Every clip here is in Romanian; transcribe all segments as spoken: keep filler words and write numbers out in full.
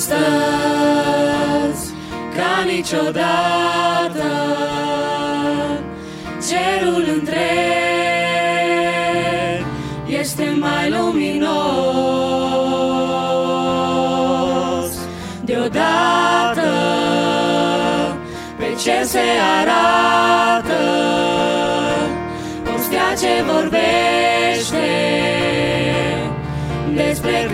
astăzi ca niciodată. Cerul întreg este mai luminos. Deodată pe cer se arată o stea ce vorbește despre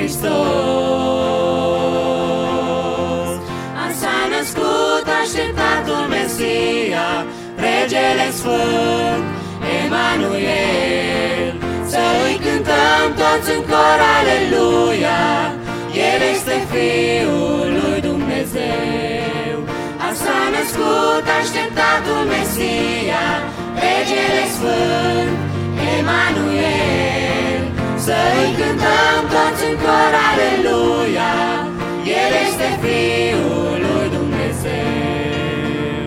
Hristos. S-a născut așteptatul Mesia, Regele Sfânt, Emanuel. Să îi cântăm toți în cor, aleluia, El este Fiul lui Dumnezeu. S-a născut așteptatul Mesia, Regele Sfânt, Emanuel. Să îi cântăm toți în cor, aleluia, El este Fiul lui Dumnezeu.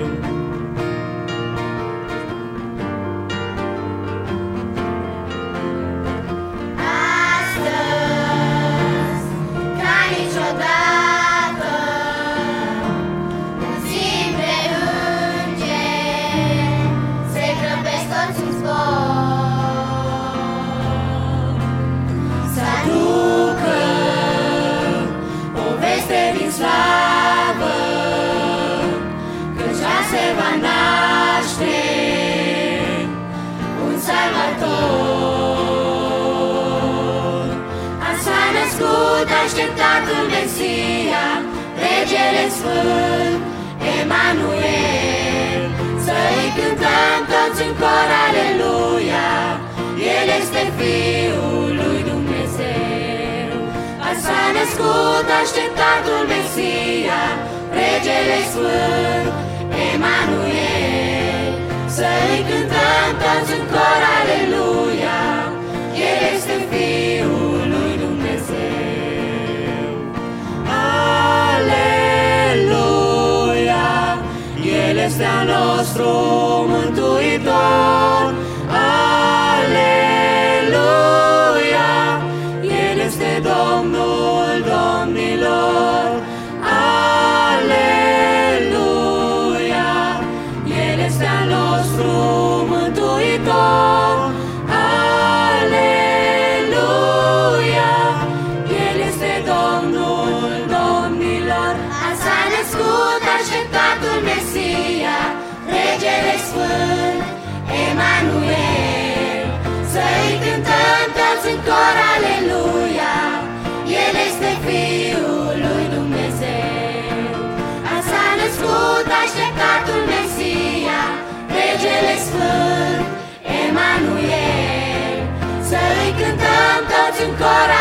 Astăzi, ca niciodată, mulțimi de îngeri se grăbesc toți în zbor să aducă o veste din slavă, căci se va naște un Salvator. S-a născut așteptatul Mesia, Regele Sfânt, Emanuel. Să îi cântăm toți în cor, aleluia, El este Fiul lui Dumnezeu. S-a născut așteptatul Mesia, Regele Sfânt, Emanuel. Să îi cântăm toți în cor, aleluia, El este Fiul lui Dumnezeu. Aleluia, El este al nostru Mântuitor. Aleluia, El este Domnul domnilor. Aleluia, El este al nostru Mântuitor. Aleluia, El este Domnul domnilor. S-a născut așteptatul Mesia, Regele Sfânt, Emanuel. Să îi cântăm toți în cor, aleluia, El este Fiul lui Dumnezeu. S-a născut așteptatul Mesia, Regele Sfânt, Emanuel. Să îi cântăm toți în cor,